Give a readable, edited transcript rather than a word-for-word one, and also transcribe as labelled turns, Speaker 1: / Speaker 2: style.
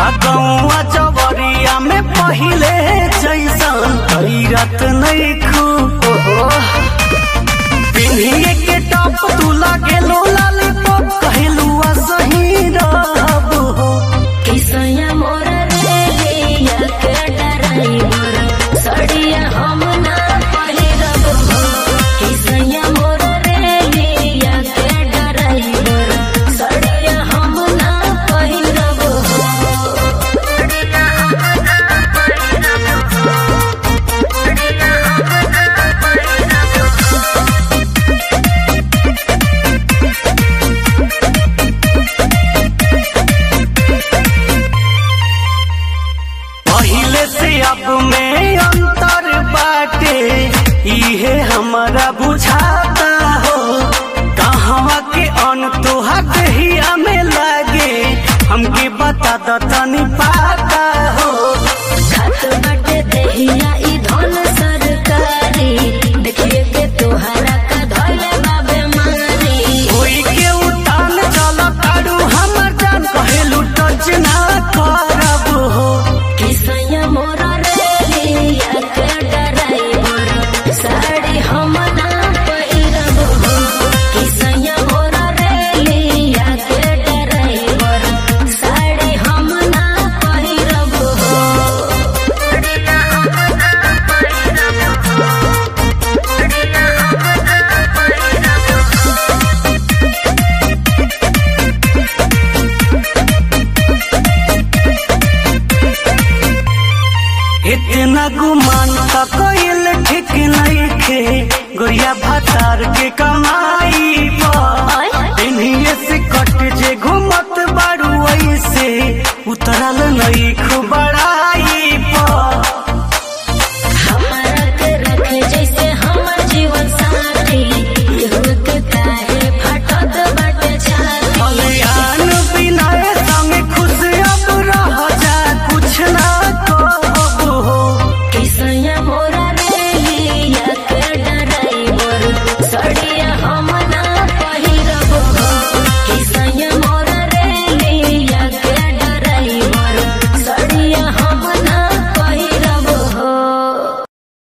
Speaker 1: गौआ जवरिया में पहिले जैसन रत नहीं खूब पिन्हिए के टॉप तू लागे लो लॉलीपॉप कहलू सही रहब हो
Speaker 2: किसया मोर रेलिया के ड्राइवर सड़िया हम ना पहिरब हो किसया मोर रेलिया के ड्राइवर सड़िया हम ना पहिरब हो
Speaker 1: पहिले से अब में अंतर बाटे इहे हमारा बुझाता हो कहवा के अन तोहा दहिया में लागे हमके बता द तनी पाता हो
Speaker 2: खात बाटे दहिया ई धन सरकारी देखिए के तोहरा का धोले बाबे मारी
Speaker 1: कोई के उतान चल तारू हमर जान कहलू टच ना करब हो
Speaker 2: किसया मोर रेलिया के ड्राइवर साड़ी हम ना पहिरब हो किसया मोर रेलिया के ड्राइवर साड़ी हम ना पहिरब हो
Speaker 1: इतना गुमान का कोयल ठीक नहीं खे गोरिया भतार के कमाई इन्हीं से कट जे घूमत बारू ऐसे उतरल नहीं खूब